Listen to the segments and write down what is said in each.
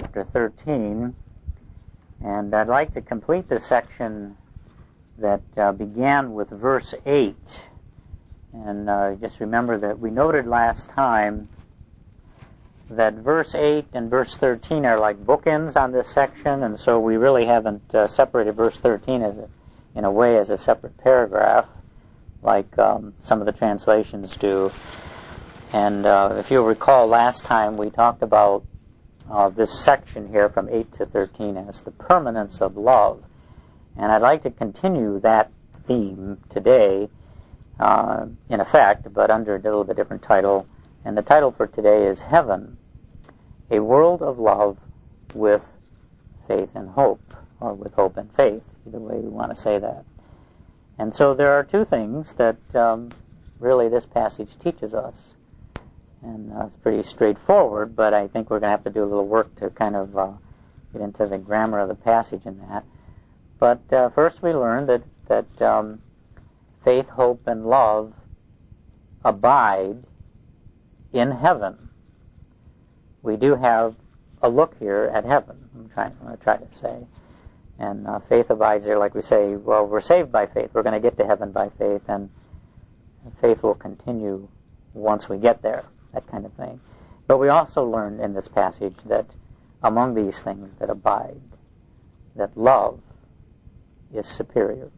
chapter 13, and I'd like to complete the section that began with verse 8. And just remember that we noted last time that verse 8 and verse 13 are like bookends on this section, and so we really haven't separated verse 13 in a way as a separate paragraph like some of the translations do. And if you'll recall, last time we talked about this section here from 8 to 13 as the permanence of love. And I'd like to continue that theme today, in effect, but under a little bit different title. And the title for today is Heaven, a World of Love with Faith and Hope, or with hope and faith, either way we want to say that. And so there are two things that really this passage teaches us. And it's pretty straightforward, but I think we're going to have to do a little work to kind of get into the grammar of the passage in that. But first we learn that faith, hope, and love abide in heaven. We do have a look here at heaven, I'm going to try to say. And faith abides there, like we say, well, we're saved by faith. We're going to get to heaven by faith, and faith will continue once we get there, that kind of thing. But we also learn in this passage that among these things that abide, that love is superior.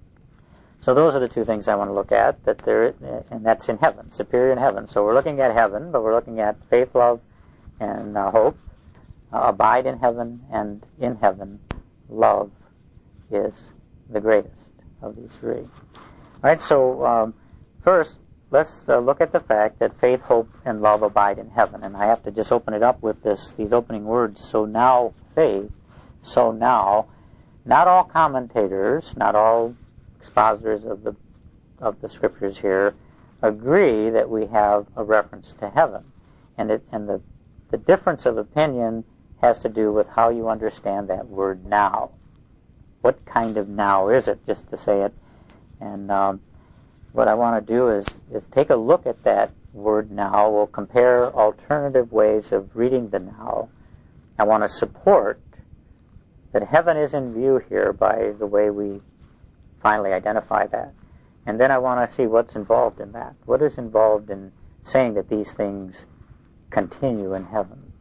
So those are the two things I want to look at, and that's in heaven, superior in heaven. So we're looking at heaven, but we're looking at faith, love, and hope, abide in heaven, and in heaven, love is the greatest of these three. All right, so first, let's look at the fact that faith, hope, and love abide in heaven. And I have to just open it up with these opening words. So now faith, so now. Not all commentators, not all expositors of the scriptures here agree that we have a reference to heaven. And the difference of opinion has to do with how you understand that word now. What kind of now is it, just to say it? And what I want to do is take a look at that word now. We'll compare alternative ways of reading the now. I want to support that heaven is in view here by the way we finally identify that. And then I want to see what's involved in that. What is involved in saying that these things continue in heaven?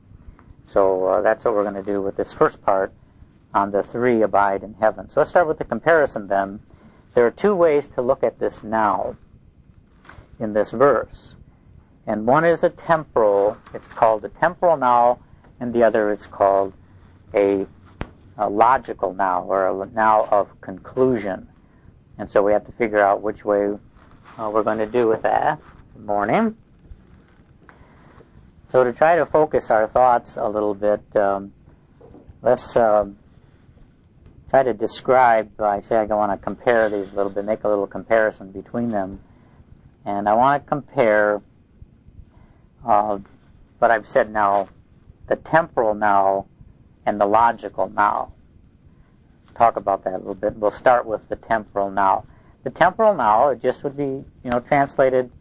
So that's what we're going to do with this first part on the three abide in heaven. So let's start with the comparison then. There are two ways to look at this now in this verse. And one is a temporal, it's called a temporal now, and the other is called a logical now, or a now of conclusion. And so we have to figure out which way we're going to do with that. Good morning. So to try to focus our thoughts a little bit, let's try to describe, I want to compare these a little bit, make a little comparison between them. And I want to compare what I've said now, the temporal now and the logical now. Talk about that a little bit. We'll start with the temporal now. The temporal now, it just would be, translated,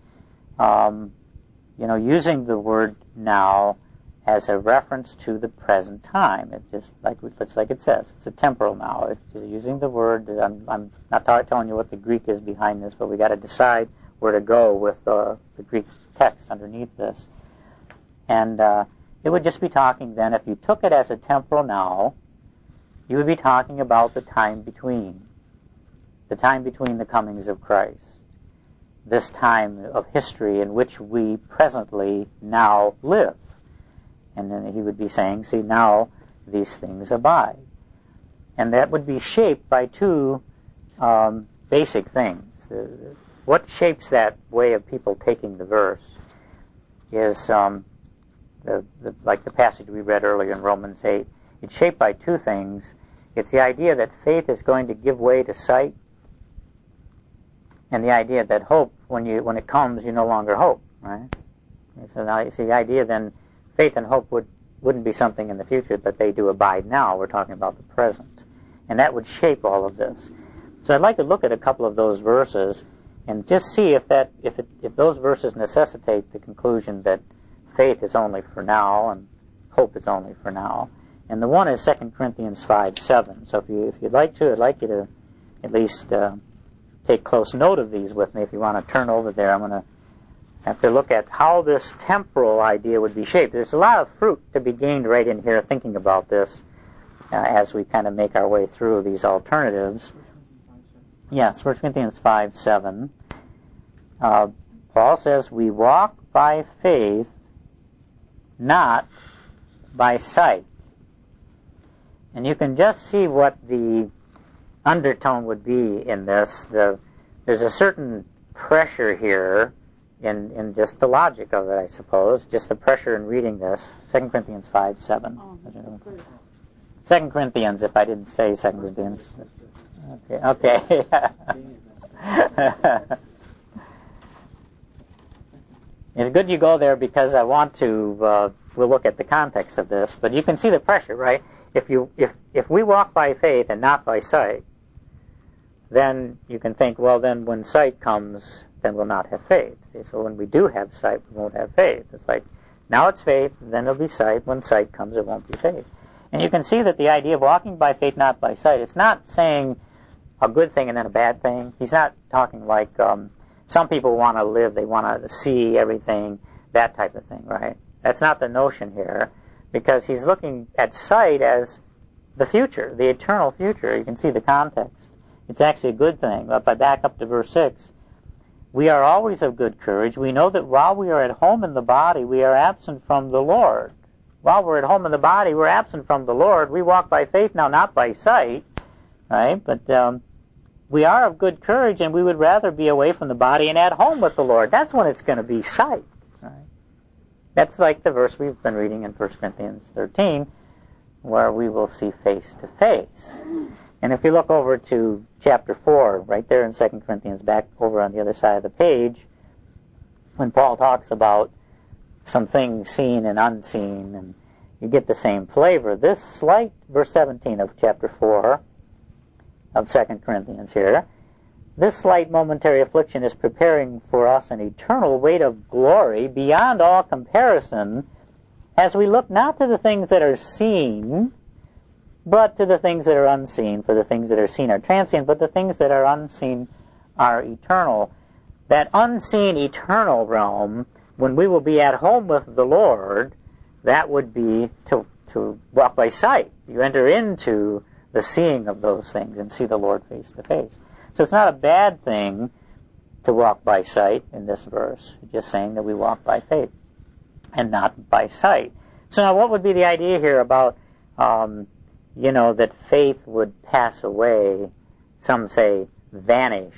using the word now as a reference to the present time. It's just like it says. It's a temporal now. It's using the word. I'm not telling you what the Greek is behind this, but we got to decide where to go with the Greek text underneath this. And it would just be talking then, if you took it as a temporal now, you would be talking about the time between the comings of Christ, this time of history in which we presently now live. And then he would be saying, see, now these things abide. And that would be shaped by two basic things. What shapes that way of people taking the verse is, like the passage we read earlier in Romans 8, it's shaped by two things. It's the idea that faith is going to give way to sight, and the idea that hope, when it comes, you no longer hope, right? So now you see the idea then, faith and hope wouldn't be something in the future, but they do abide now. We're talking about the present. And that would shape all of this. So I'd like to look at a couple of those verses and just see if those verses necessitate the conclusion that faith is only for now and hope is only for now. And the one is 2 Corinthians 5:7. So if you'd like to, I'd like you to at least take close note of these with me. If you want to turn over there, I'm going to have to look at how this temporal idea would be shaped. There's a lot of fruit to be gained right in here thinking about this as we kind of make our way through these alternatives. Yes, 1 Corinthians 5:7. Paul says, we walk by faith, not by sight. And you can just see what the undertone would be in this. There's a certain pressure here in just the logic of it, I suppose, just the pressure in reading this. 2 Corinthians 5:7. 2 Corinthians, if I didn't say 2 Corinthians. Okay. It's good you go there because I want to, we'll look at the context of this, but you can see the pressure, right? If we walk by faith and not by sight, then you can think, well, then when sight comes, then we'll not have faith. See, so when we do have sight, we won't have faith. It's like, now it's faith, then it'll be sight. When sight comes, it won't be faith. And you can see that the idea of walking by faith, not by sight, it's not saying a good thing and then a bad thing. He's not talking like some people want to live, they want to see everything, that type of thing, right? That's not the notion here, because he's looking at sight as the future, the eternal future. You can see the context. It's actually a good thing. If I back up to verse 6, we are always of good courage. We know that while we are at home in the body, we are absent from the Lord. While we're at home in the body, we're absent from the Lord. We walk by faith now, not by sight, right? But we are of good courage, and we would rather be away from the body and at home with the Lord. That's when it's going to be sight, right? That's like the verse we've been reading in 1 Corinthians 13, where we will see face to face. And if you look over to chapter 4, right there in 2 Corinthians, back over on the other side of the page, when Paul talks about some things seen and unseen, and you get the same flavor. This slight, verse 17 of chapter 4 of 2 Corinthians here, this slight momentary affliction is preparing for us an eternal weight of glory beyond all comparison, as we look not to the things that are seen, but to the things that are unseen. For the things that are seen are transient, but the things that are unseen are eternal. That unseen eternal realm, when we will be at home with the Lord, that would be to walk by sight. You enter into the seeing of those things and see the Lord face to face. So it's not a bad thing to walk by sight in this verse. It's just saying that we walk by faith and not by sight. So now what would be the idea here about, that faith would pass away, some say vanish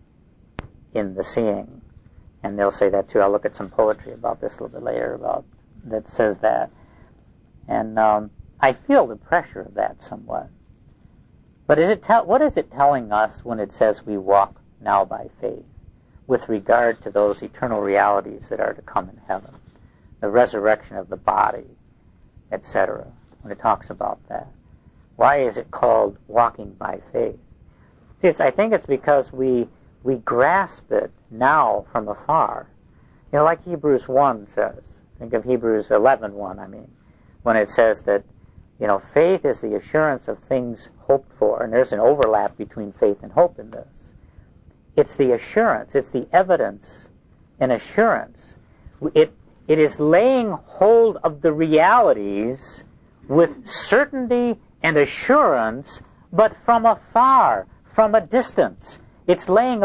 in the seeing? And they'll say that too. I'll look at some poetry about this a little bit later about that says that. And I feel the pressure of that somewhat. But what is it telling us when it says we walk now by faith with regard to those eternal realities that are to come in heaven? The resurrection of the body, etc., when it talks about that. Why is it called walking by faith? See, I think it's because we grasp it now from afar. Like Hebrews 1 says. Think of Hebrews 11:1, when it says that, faith is the assurance of things hoped for. And there's an overlap between faith and hope in this. It's the assurance. It's the evidence and assurance. It is laying hold of the realities with certainty and assurance, but from afar, from a distance. It's laying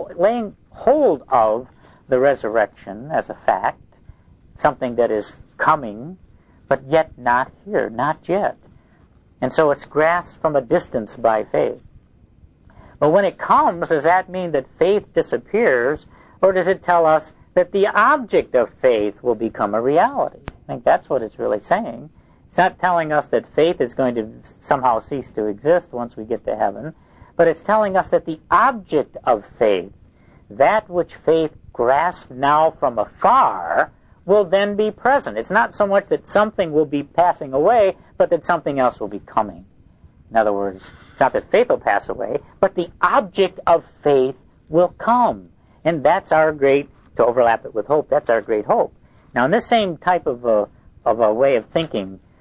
hold of the resurrection as a fact, something that is coming, but yet not here, not yet. And so it's grasped from a distance by faith. But when it comes, does that mean that faith disappears, or does it tell us that the object of faith will become a reality? I think that's what it's really saying. It's not telling us that faith is going to somehow cease to exist once we get to heaven, but it's telling us that the object of faith, that which faith grasps now from afar, will then be present. It's not so much that something will be passing away, but that something else will be coming. In other words, it's not that faith will pass away, but the object of faith will come. And that's our great, to overlap it with hope, that's our great hope. Now, in this same type of a way of thinking,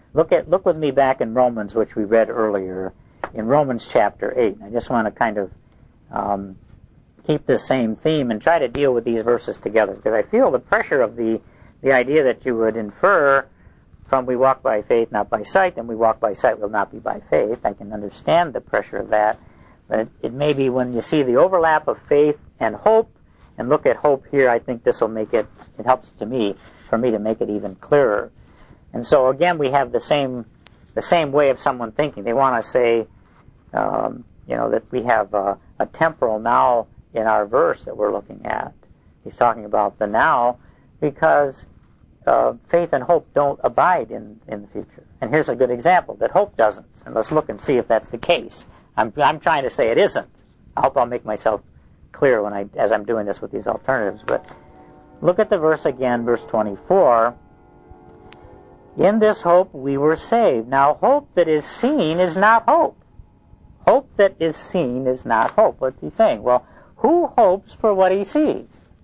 Look with me back in Romans, which we read earlier, in Romans chapter 8. I just want to kind of keep the same theme and try to deal with these verses together, because I feel the pressure of the idea that you would infer from we walk by faith, not by sight, and we walk by sight will not be by faith. I can understand the pressure of that, but it may be when you see the overlap of faith and hope, and look at hope here, I think this will make it helps for me to make it even clearer. And so again, we have the same way of someone thinking. They want to say, that we have a temporal now in our verse that we're looking at. He's talking about the now because faith and hope don't abide in the future. And here's a good example that hope doesn't. And let's look and see if that's the case. I'm trying to say it isn't. I hope I'll make myself clear as I'm doing this with these alternatives. But look at the verse again, verse 24. In this hope we were saved. Now hope that is seen is not hope. Hope that is seen is not hope. What's he saying? Well, who hopes for what he sees?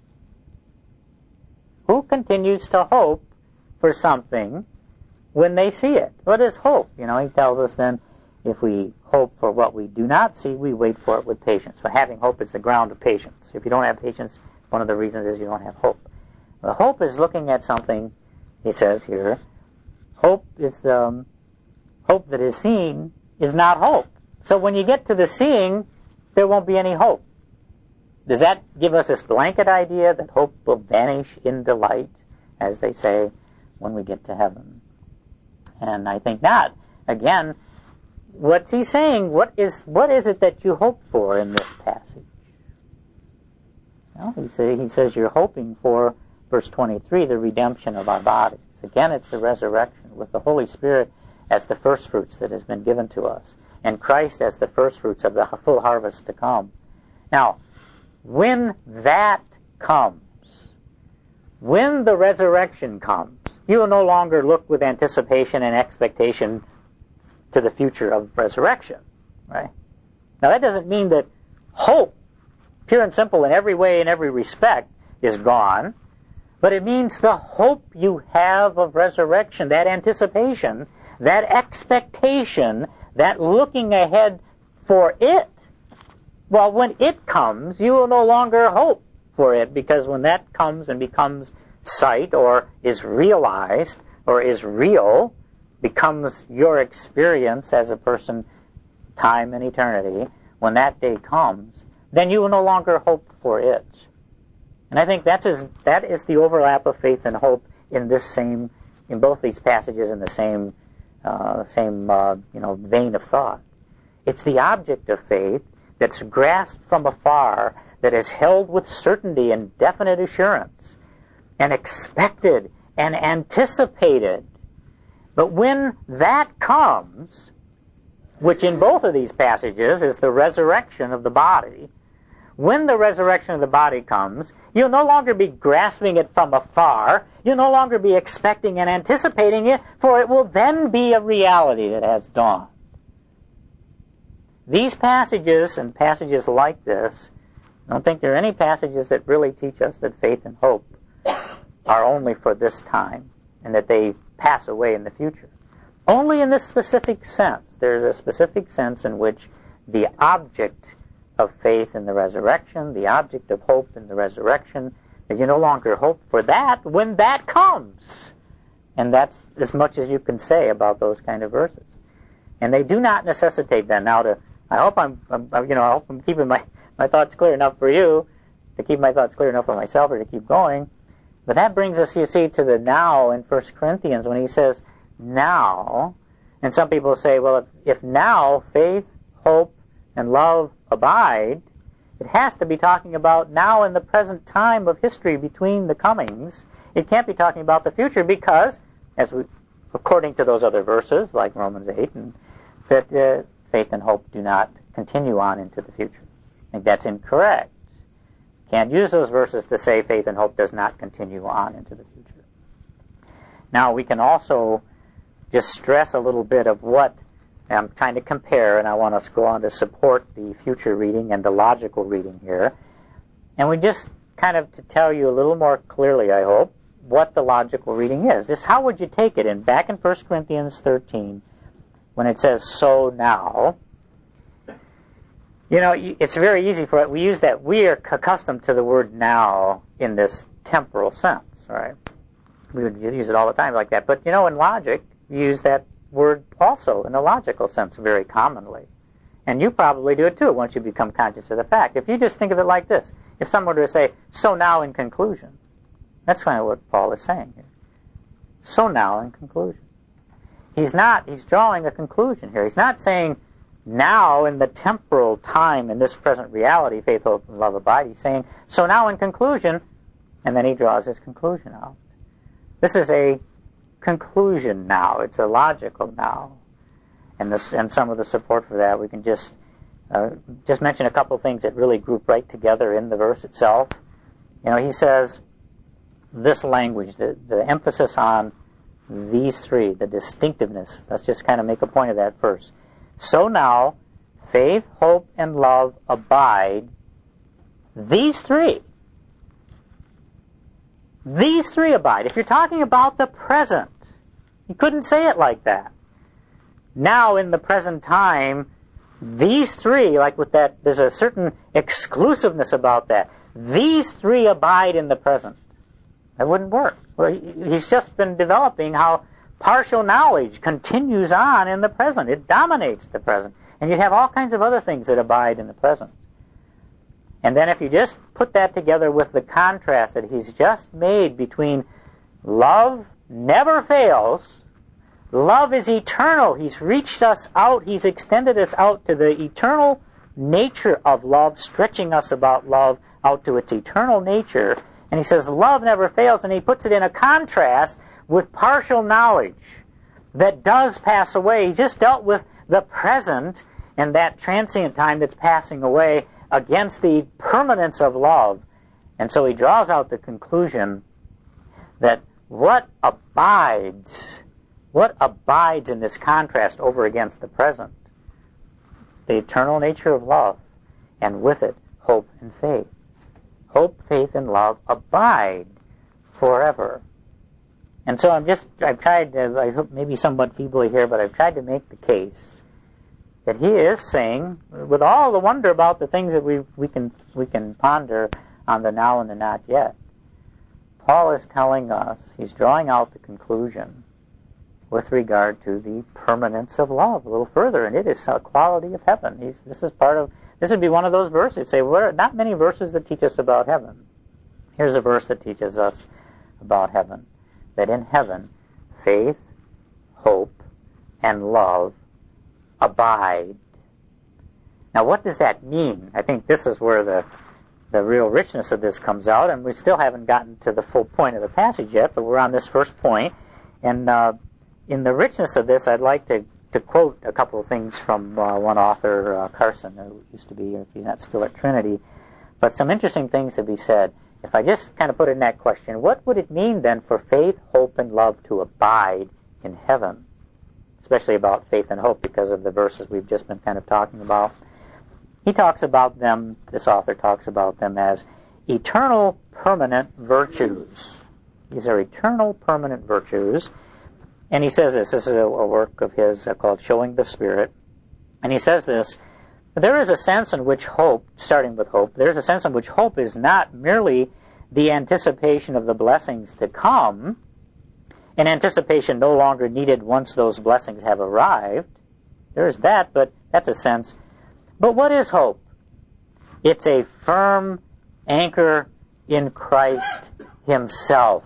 Who continues to hope for something when they see it? What is hope? He tells us then, if we hope for what we do not see, we wait for it with patience. So having hope is the ground of patience. If you don't have patience, one of the reasons is you don't have hope. Well, hope is looking at something, he says here. Hope that is seen is not hope. So when you get to the seeing, there won't be any hope. Does that give us this blanket idea that hope will vanish in delight, as they say, when we get to heaven? And I think not. Again, what's he saying? What is it that you hope for in this passage? Well, he says you're hoping for, verse 23, the redemption of our bodies. Again, it's the resurrection with the Holy Spirit as the first fruits that has been given to us, and Christ as the first fruits of the full harvest to come. Now, when that comes, when the resurrection comes, you will no longer look with anticipation and expectation to the future of resurrection, right? Now, that doesn't mean that hope, pure and simple in every way, in every respect, is gone, but it means the hope you have of resurrection, that anticipation, that expectation, that looking ahead for it. Well, when it comes, you will no longer hope for it, because when that comes and becomes sight, or is realized, or is real, becomes your experience as a person, time and eternity, when that day comes, then you will no longer hope for it. And I think that is the overlap of faith and hope in both these passages in the same vein of thought. It's the object of faith that's grasped from afar, that is held with certainty and definite assurance, and expected and anticipated. But when that comes, which in both of these passages is the resurrection of the body, when the resurrection of the body comes, you'll no longer be grasping it from afar, you'll no longer be expecting and anticipating it, for it will then be a reality that has dawned. These passages and passages like this, I don't think there are any passages that really teach us that faith and hope are only for this time and that they pass away in the future. Only in this specific sense. There's a specific sense in which the object of faith in the resurrection, the object of hope in the resurrection, that you no longer hope for that when that comes. And that's as much as you can say about those kind of verses. And they do not necessitate then now to, I hope I'm keeping my thoughts clear enough for you, to keep my thoughts clear enough for myself, or to keep going. But that brings us, you see, to the now in 1 Corinthians when he says now. And some people say, well, if now faith, hope, and love abide, it has to be talking about now in the present time of history between the comings. It can't be talking about the future because, according to those other verses, like Romans 8, that faith and hope do not continue on into the future. I think that's incorrect. Can't use those verses to say faith and hope does not continue on into the future. Now, we can also just stress a little bit of what I'm trying to compare, and I want to go on to support the future reading and the logical reading here. And we just kind of to tell you a little more clearly, I hope, what the logical reading is. Just how would you take it? And back in 1 Corinthians 13, when it says, so now, it's very easy for it. We use that. We are accustomed to the word now in this temporal sense, right? We would use it all the time like that. But, in logic, you use that word also in a logical sense very commonly. And you probably do it too once you become conscious of the fact. If you just think of it like this, if someone were to say, so now in conclusion, that's kind of what Paul is saying here. So now in conclusion. He's drawing a conclusion here. He's not saying now in the temporal time, in this present reality, faith, hope, and love abide. He's saying, so now in conclusion, and then he draws his conclusion out. This is a conclusion now. It's a logical now. And some of the support for that, we can just mention a couple things that really group right together in the verse itself. He says this language, the emphasis on these three, the distinctiveness. Let's just kind of make a point of that first. So now, faith, hope, and love abide. These three. These three abide. If you're talking about the present, you couldn't say it like that. Now, in the present time, these three, like with that, there's a certain exclusiveness about that. These three abide in the present. That wouldn't work. Well, he's just been developing how partial knowledge continues on in the present. It dominates the present. And you have all kinds of other things that abide in the present. And then if you just put that together with the contrast that he's just made between love never fails, love is eternal. He's reached us out. He's extended us out to the eternal nature of love, stretching us about love out to its eternal nature. And he says love never fails, and he puts it in a contrast with partial knowledge that does pass away. He just dealt with the present and that transient time that's passing away against the permanence of love. And so he draws out the conclusion that what abides in this contrast over against the present? The eternal nature of love, and with it, hope and faith. Hope, faith, and love abide forever. And so I've tried to, I hope maybe somewhat feebly here, but I've tried to make the case that he is saying, with all the wonder about the things that we can ponder on the now and the not yet, Paul is telling us, he's drawing out the conclusion with regard to the permanence of love a little further, and it is a quality of heaven. This would be one of those verses. Say, well, there are not many verses that teach us about heaven. Here's a verse that teaches us about heaven. That in heaven, faith, hope, and love abide. Now, what does that mean? I think this is where the real richness of this comes out, and we still haven't gotten to the full point of the passage yet, but we're on this first point. And in the richness of this, I'd like to quote a couple of things from one author, Carson, who used to be, if he's not still at Trinity, but some interesting things to be said. If I just kind of put in that question, what would it mean then for faith, hope, and love to abide in heaven? Especially about faith and hope because of the verses we've just been kind of talking about. He talks about them, this author talks about them as eternal permanent virtues. These are eternal permanent virtues. And he says this is a work of his called Showing the Spirit. And he says this, there is a sense in which hope, starting with hope, there's a sense in which hope is not merely the anticipation of the blessings to come, an anticipation no longer needed once those blessings have arrived. There is that, but that's a sense. But what is hope? It's a firm anchor in Christ himself.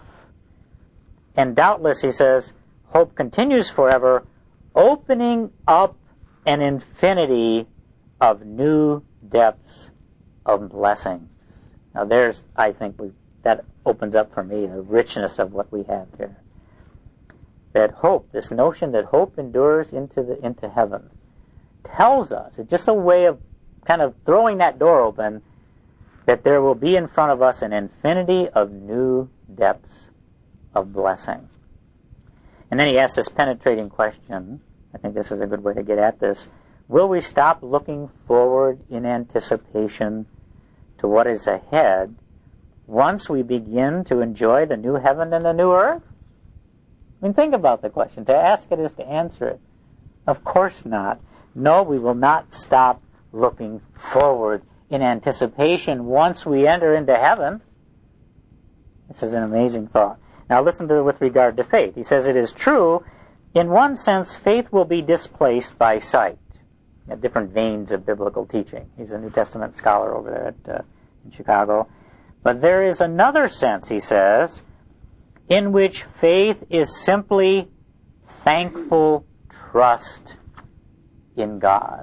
And doubtless, he says, hope continues forever, opening up an infinity of new depths of blessings. Now there's, I think, that opens up for me the richness of what we have here. That hope, this notion that hope endures into heaven, tells us, it's just a way of kind of throwing that door open, that there will be in front of us an infinity of new depths of blessing. And then he asks this penetrating question, I think this is a good way to get at this, will we stop looking forward in anticipation to what is ahead once we begin to enjoy the new heaven and the new earth? I mean, think about the question. To ask it is to answer it. Of course not. No, we will not stop looking forward in anticipation once we enter into heaven. This is an amazing thought. Now listen to it with regard to faith. He says it is true. In one sense, faith will be displaced by sight. Different veins of biblical teaching. He's a New Testament scholar over there in Chicago. But there is another sense, he says, in which faith is simply thankful trust in God.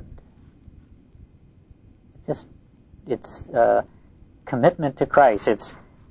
It's commitment to Christ. It's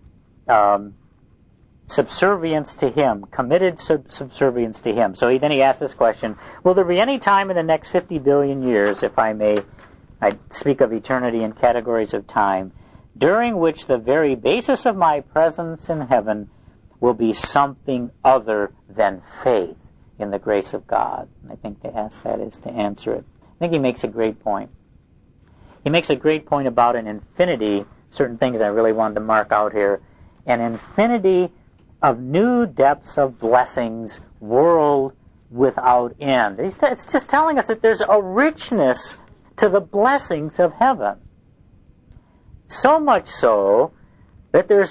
subservience to Him, committed subservience to Him. So then he asks this question, will there be any time in the next 50 billion years, if I speak of eternity in categories of time, during which the very basis of my presence in heaven will be something other than faith in the grace of God? And I think to ask that is to answer it. I think he makes a great point. He makes a great point about an infinity, certain things I really wanted to mark out here, an infinity of new depths of blessings, world without end. It's just telling us that there's a richness to the blessings of heaven. So much so that there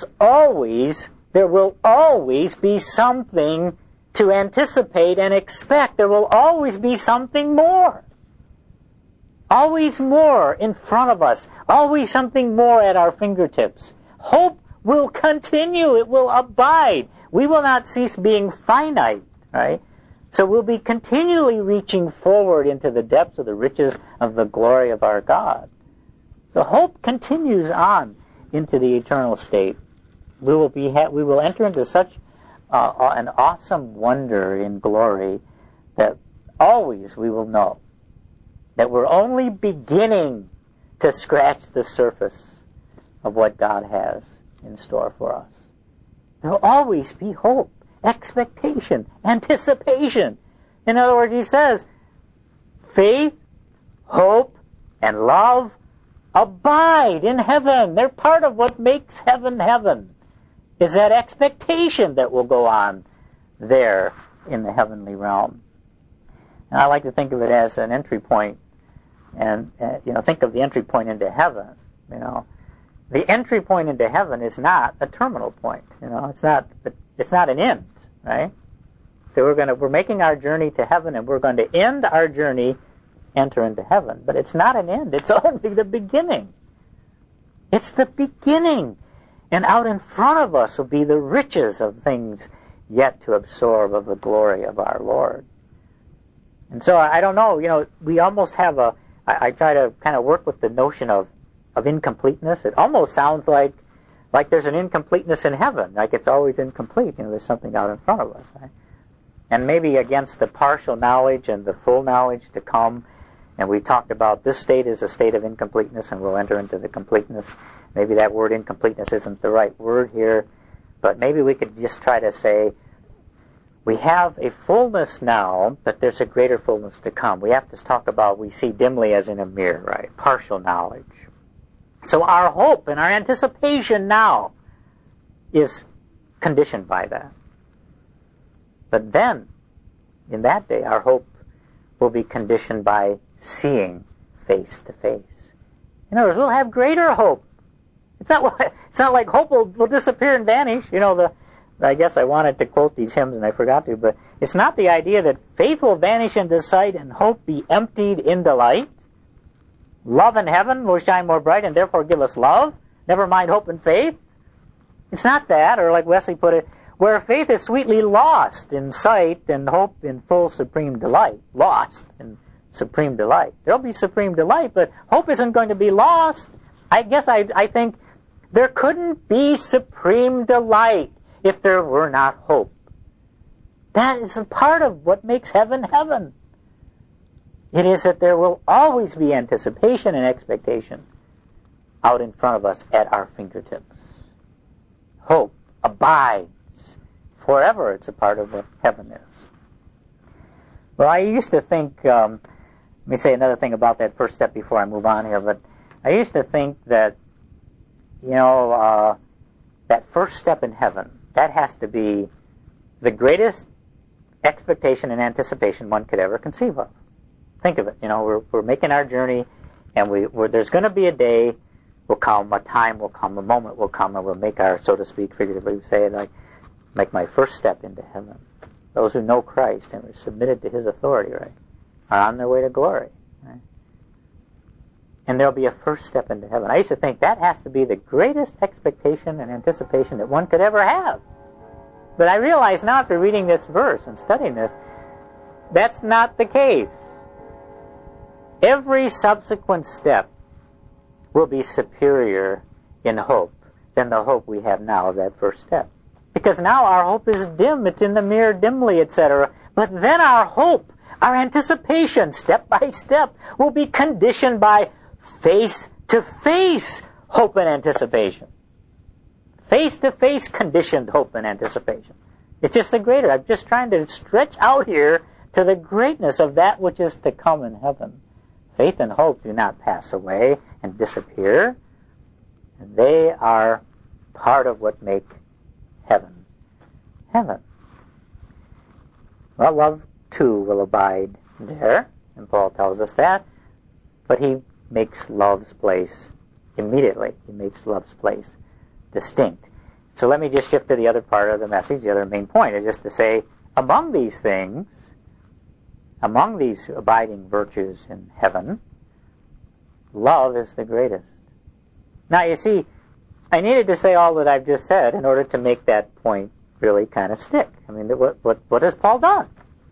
will always be something to anticipate and expect. There will always be something more. Always more in front of us. Always something more at our fingertips. Hope will continue. It will abide. We will not cease being finite, right? So we'll be continually reaching forward into the depths of the riches of the glory of our God. So hope continues on into the eternal state. We will enter into such an awesome wonder in glory that always we will know that we're only beginning to scratch the surface of what God has in store for us. There will always be hope, expectation, anticipation. In other words, he says, faith, hope, and love abide in heaven. They're part of what makes heaven heaven, is that expectation that will go on there in the heavenly realm. And I like to think of it as an entry point. And, think of the entry point into heaven. The entry point into heaven is not a terminal point. It's not an end, right? So we're making our journey to heaven, and we're going to end our journey, enter into heaven. But it's not an end. It's only the beginning. It's the beginning. And out in front of us will be the riches of things yet to absorb of the glory of our Lord. And so I don't know, we almost have I try to kind of work with the notion of incompleteness. It almost sounds like there's an incompleteness in heaven, like it's always incomplete. There's something out in front of us, right? And maybe against the partial knowledge and the full knowledge to come. And we talked about this state is a state of incompleteness, and we'll enter into the completeness. Maybe that word incompleteness isn't the right word here, but maybe we could just try to say, we have a fullness now, but there's a greater fullness to come. We have to talk about, we see dimly as in a mirror, right? Partial knowledge. So our hope and our anticipation now is conditioned by that. But then, in that day, our hope will be conditioned by seeing face to face. In other words, we'll have greater hope. It's not like hope will disappear and vanish. I guess I wanted to quote these hymns and I forgot to, but it's not the idea that faith will vanish into sight and hope be emptied in delight. Love in heaven will shine more bright and therefore give us love. Never mind hope and faith. It's not that, or like Wesley put it, where faith is sweetly lost in sight and hope in full supreme delight. Lost in supreme delight. There'll be supreme delight, but hope isn't going to be lost. I guess I think there couldn't be supreme delight if there were not hope. That is a part of what makes heaven heaven. It is that there will always be anticipation and expectation out in front of us at our fingertips. Hope abides forever. It's a part of what heaven is. Well, I used to think, let me say another thing about that first step before I move on here, but I used to think that, that first step in heaven, that has to be the greatest expectation and anticipation one could ever conceive of. Think of it. We're making our journey, and there's going to be a day will come, a time will come, a moment will come, and we'll make our, so to speak, figuratively say, like, make my first step into heaven. Those who know Christ and are submitted to His authority, right, are on their way to glory. Right? And there'll be a first step into heaven. I used to think that has to be the greatest expectation and anticipation that one could ever have. But I realize now, after reading this verse and studying this, that's not the case. Every subsequent step will be superior in hope than the hope we have now of that first step. Because now our hope is dim, it's in the mirror dimly, etc. But then our hope, our anticipation, step by step, will be conditioned by face-to-face hope and anticipation. Face-to-face conditioned hope and anticipation. It's just the greater. I'm just trying to stretch out here to the greatness of that which is to come in heaven. Faith and hope do not pass away and disappear. They are part of what make heaven. Heaven. Well, love, too, will abide there, and Paul tells us that, but he makes love's place immediately. He makes love's place distinct. So let me just shift to the other part of the message. The other main point is just to say, among these things, among these abiding virtues in heaven, love is the greatest. Now, you see, I needed to say all that I've just said in order to make that point really kind of stick. I mean, what has Paul done?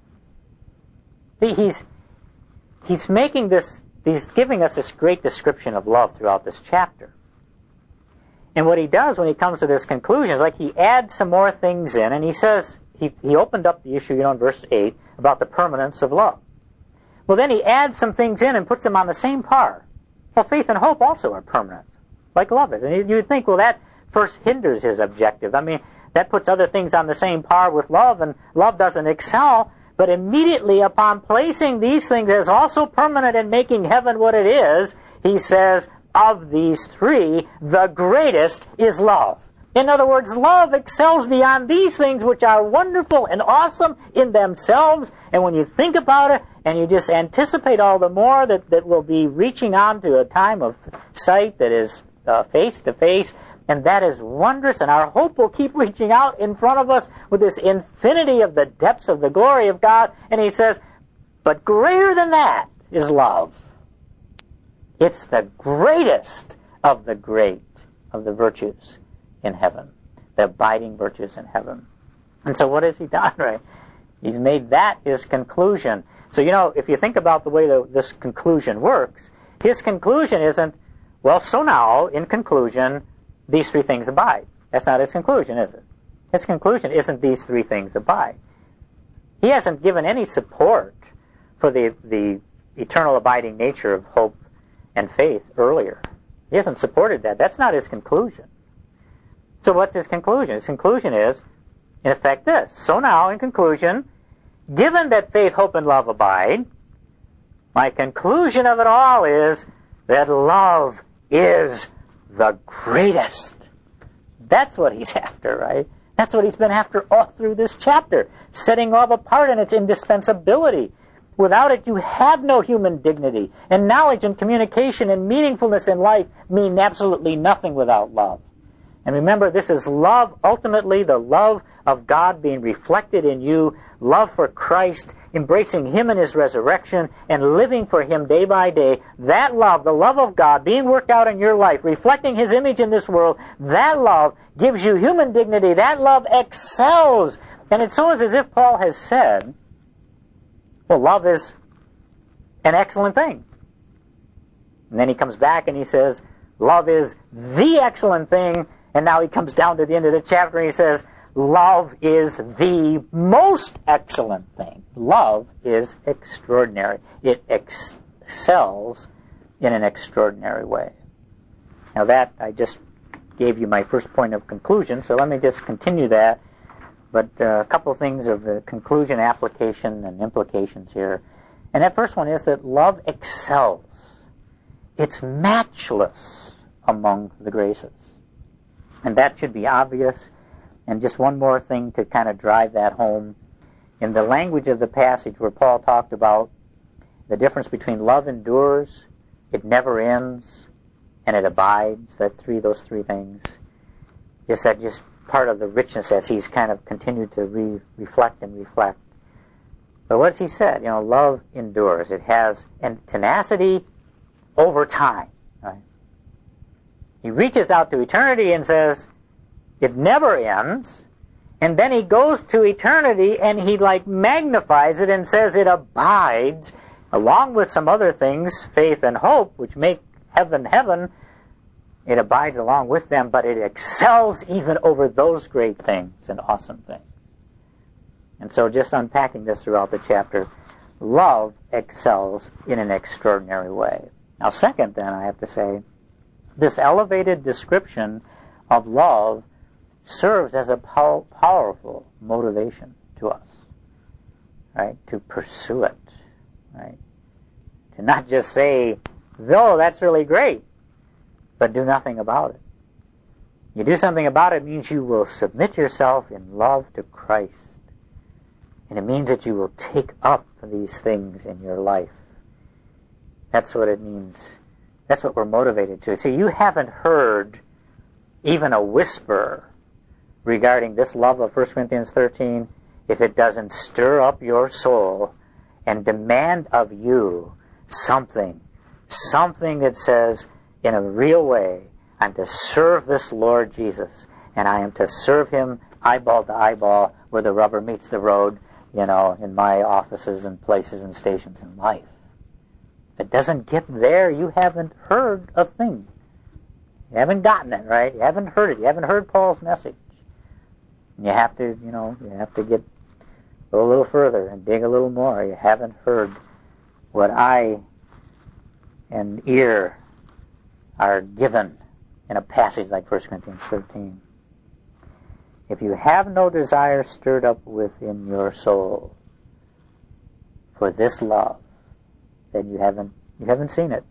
He's making this, he's giving us this great description of love throughout this chapter. And what he does when he comes to this conclusion is like he adds some more things in, and he says, he opened up the issue, in verse 8, about the permanence of love. Well, then he adds some things in and puts them on the same par. Well, faith and hope also are permanent, like love is. And you would think, well, that first hinders his objective. I mean, that puts other things on the same par with love, and love doesn't excel. But immediately upon placing these things as also permanent and making heaven what it is, he says, of these three, the greatest is love. In other words, love excels beyond these things, which are wonderful and awesome in themselves. And when you think about it, and you just anticipate all the more that we'll be reaching on to a time of sight that is face-to-face, and that is wondrous, and our hope will keep reaching out in front of us with this infinity of the depths of the glory of God. And he says, but greater than that is love. It's the greatest of the great of the virtues in heaven, the abiding virtues in heaven. And so what has he done, right? He's made that his conclusion. So, if you think about the way this conclusion works, his conclusion isn't, well, so now, in conclusion, these three things abide. That's not his conclusion, is it? His conclusion isn't these three things abide. He hasn't given any support for the eternal abiding nature of hope and faith earlier. He hasn't supported that. That's not his conclusion. So what's his conclusion? His conclusion is, in effect, this. So now, in conclusion, given that faith, hope, and love abide, my conclusion of it all is that love is the greatest. That's what he's after, right? That's what he's been after all through this chapter, setting love apart in its indispensability. Without it, you have no human dignity, and knowledge and communication and meaningfulness in life mean absolutely nothing without love. And remember, this is love, ultimately the love of God being reflected in you, love for Christ, embracing Him in His resurrection, and living for Him day by day. That love, the love of God, being worked out in your life, reflecting His image in this world, that love gives you human dignity. That love excels. And it's almost as if Paul has said, well, love is an excellent thing. And then he comes back and he says, love is the excellent thing. And now he comes down to the end of the chapter and he says, love is the most excellent thing. Love is extraordinary. It excels in an extraordinary way. Now that, I just gave you my first point of conclusion, so let me just continue that. But a couple of things of the conclusion, application, and implications here. And that first one is that love excels. It's matchless among the graces. And that should be obvious. And just one more thing to kind of drive that home. In the language of the passage where Paul talked about the difference between love endures, it never ends, and it abides, those three things. Just part of the richness as he's kind of continued to reflect. But what's he said? Love endures. It has tenacity over time. Right? He reaches out to eternity and says, it never ends. And then he goes to eternity and he magnifies it and says it abides, along with some other things, faith and hope, which make heaven heaven. It abides along with them, but it excels even over those great things and awesome things. And so just unpacking this throughout the chapter, love excels in an extraordinary way. Now second then, I have to say, this elevated description of love serves as a powerful motivation to us, right? To pursue it, right? To not just say, though that's really great, but do nothing about it. You do something about it means you will submit yourself in love to Christ. And it means that you will take up these things in your life. That's what it means. That's what we're motivated to. See, you haven't heard even a whisper regarding this love of 1 Corinthians 13 if it doesn't stir up your soul and demand of you something that says, in a real way, I'm to serve this Lord Jesus, and I am to serve him eyeball to eyeball where the rubber meets the road, in my offices and places and stations in life. If it doesn't get there, you haven't heard a thing. You haven't gotten it, right? You haven't heard it. You haven't heard Paul's message. You have to, go a little further and dig a little more. You haven't heard what eye and ear are given in a passage like 1 Corinthians 13. If you have no desire stirred up within your soul for this love, then you haven't seen it.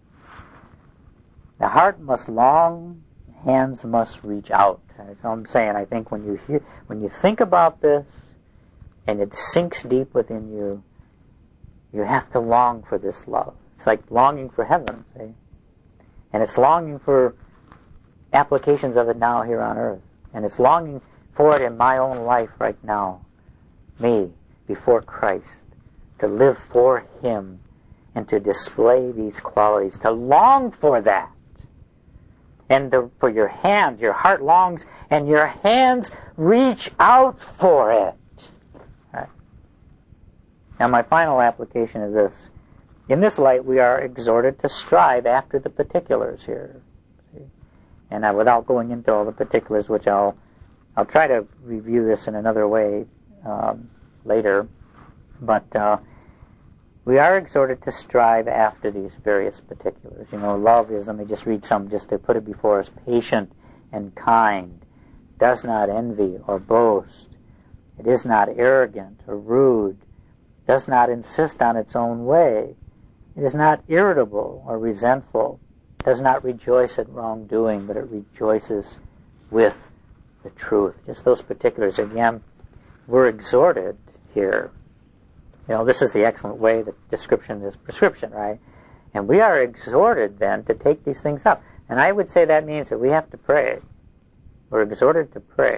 The heart must long, hands must reach out. That's what I'm saying. I think when you think about this and it sinks deep within you, you have to long for this love. It's like longing for heaven, see? And it's longing for applications of it now here on earth. And it's longing for it in my own life right now. Me, before Christ. To live for him and to display these qualities. To long for that. And for your hands, your heart longs, and your hands reach out for it. Right. Now my final application is this. In this light, we are exhorted to strive after the particulars here. See? And without going into all the particulars, which I'll try to review this in another way later, but we are exhorted to strive after these various particulars. Love is, let me just read some just to put it before us, patient and kind, does not envy or boast, it is not arrogant or rude, does not insist on its own way, it is not irritable or resentful, does not rejoice at wrongdoing, but it rejoices with the truth. Just those particulars. Again, we're exhorted here. This is the excellent way that description is prescription, right? And we are exhorted then to take these things up. And I would say that means that we have to pray. We're exhorted to pray.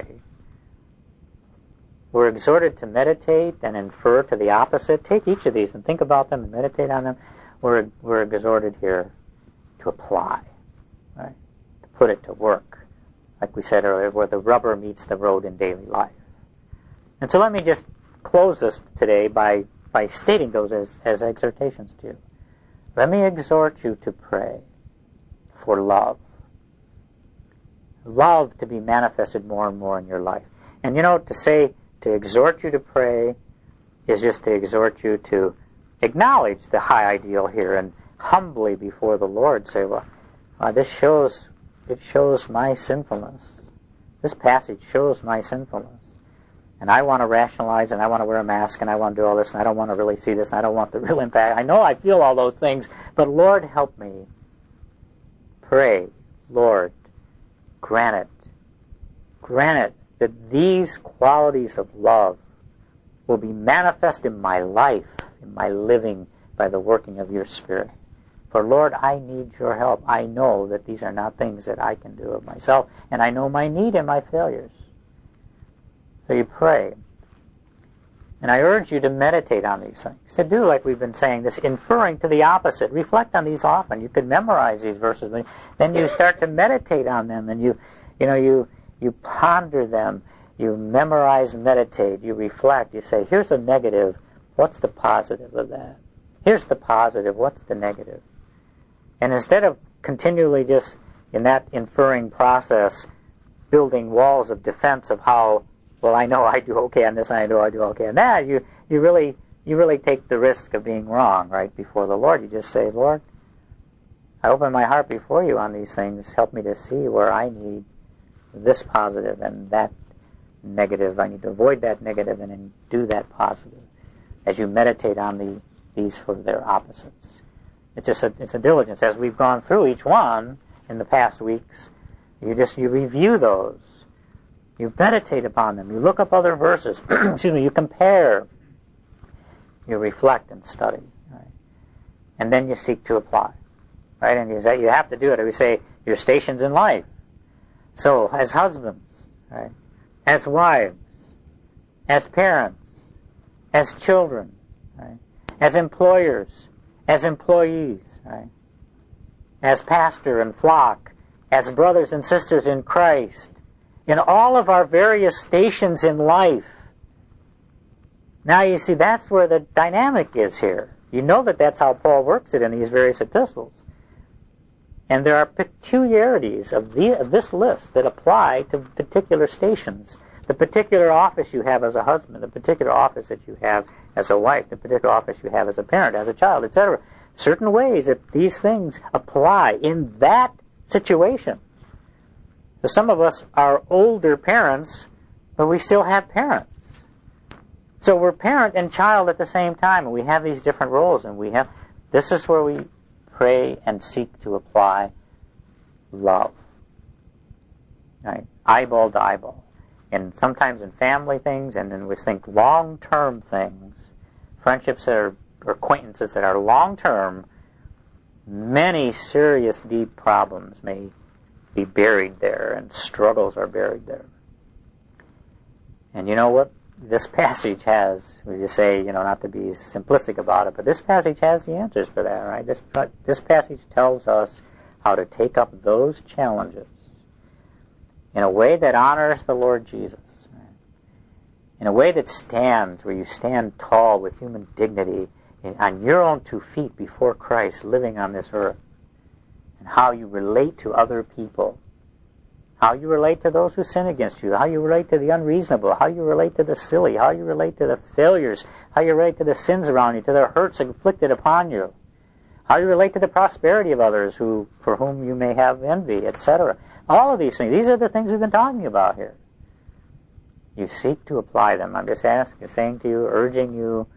We're exhorted to meditate and infer to the opposite. Take each of these and think about them and meditate on them. We're exhorted here to apply, right? To put it to work, like we said earlier, where the rubber meets the road in daily life. And so let me just close this today by stating those as exhortations to you. Let me exhort you to pray for love. Love to be manifested more and more in your life. And to exhort you to pray is just to exhort you to acknowledge the high ideal here and humbly before the Lord say, well, it shows my sinfulness. This passage shows my sinfulness. And I want to rationalize, and I want to wear a mask, and I want to do all this, and I don't want to really see this, and I don't want the real impact. I know I feel all those things, but Lord, help me. Pray, Lord, grant it grant it that these qualities of love will be manifest in my life, in my living, by the working of your Spirit. For Lord, I need your help. I know that these are not things that I can do of myself, and I know my need and my failures. So you pray. And I urge you to meditate on these things, to do like we've been saying, this inferring to the opposite. Reflect on these often. You could memorize these verses, but then you start to meditate on them, and you ponder them. You memorize, meditate, you reflect. You say, here's a negative. What's the positive of that? Here's the positive. What's the negative? And instead of continually just in that inferring process, building walls of defense of how, well, I know I do okay on this, and I know I do okay on that, you really take the risk of being wrong right before the Lord. You just say, Lord, I open my heart before you on these things. Help me to see where I need this positive and that negative. I need to avoid that negative and then do that positive as you meditate on these for their opposites. It's a diligence. As we've gone through each one in the past weeks, you review those. You meditate upon them. You look up other verses. You compare. You reflect and study. Right? And then you seek to apply. Right? And you have to do it. We say your stations in life. So, as husbands, right? As wives, as parents, as children, right? As employers, as employees, right? As pastor and flock, as brothers and sisters in Christ, in all of our various stations in life. Now you see, that's where the dynamic is here. You know that that's how Paul works it in these various epistles. And there are peculiarities of this list that apply to particular stations. The particular office you have as a husband, the particular office that you have as a wife, the particular office you have as a parent, as a child, etc. Certain ways that these things apply in that situation. So some of us are older parents, but we still have parents. So we're parent and child at the same time, and we have these different roles, and this is where we pray and seek to apply love. Right? Eyeball to eyeball. And sometimes in family things, and then we think long-term things, friendships or acquaintances that are long-term, many serious, deep problems may be buried there, and struggles are buried there. And you know what? This passage has, we just say, not to be simplistic about it, but this passage has the answers for that, right? This passage tells us how to take up those challenges in a way that honors the Lord Jesus, right? In a way that stands, where you stand tall with human dignity on your own 2 feet before Christ, living on this earth, and how you relate to other people. How you relate to those who sin against you, how you relate to the unreasonable, how you relate to the silly, how you relate to the failures, how you relate to the sins around you, to the hurts inflicted upon you, how you relate to the prosperity of others for whom you may have envy, etc. All of these things, these are the things we've been talking about here. You seek to apply them. I'm just saying to you, urging you,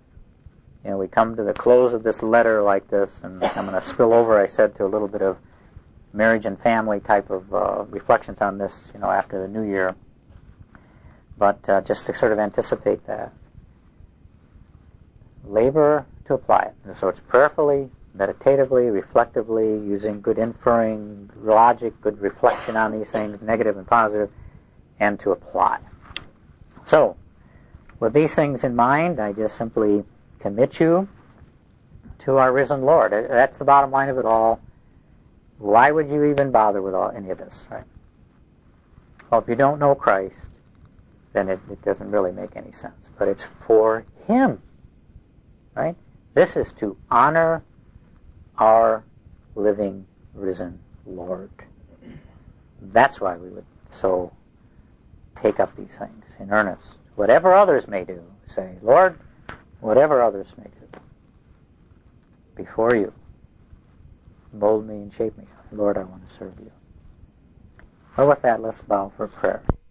we come to the close of this letter like this, and I'm going to spill over, I said, to a little bit of marriage and family type of reflections on this, after the new year. But just to sort of anticipate that. Labor to apply it. So it's prayerfully, meditatively, reflectively, using good inferring, logic, good reflection on these things, negative and positive, and to apply. So, with these things in mind, I just simply commit you to our risen Lord. That's the bottom line of it all. Why would you even bother with any of this, right? Well, if you don't know Christ, then it doesn't really make any sense. But it's for Him, right? This is to honor our living, risen Lord. That's why we would so take up these things in earnest. Whatever others may do, say, Lord, whatever others may do, before you, mold me and shape me. Lord, I want to serve you. Well, with that, let's bow for prayer.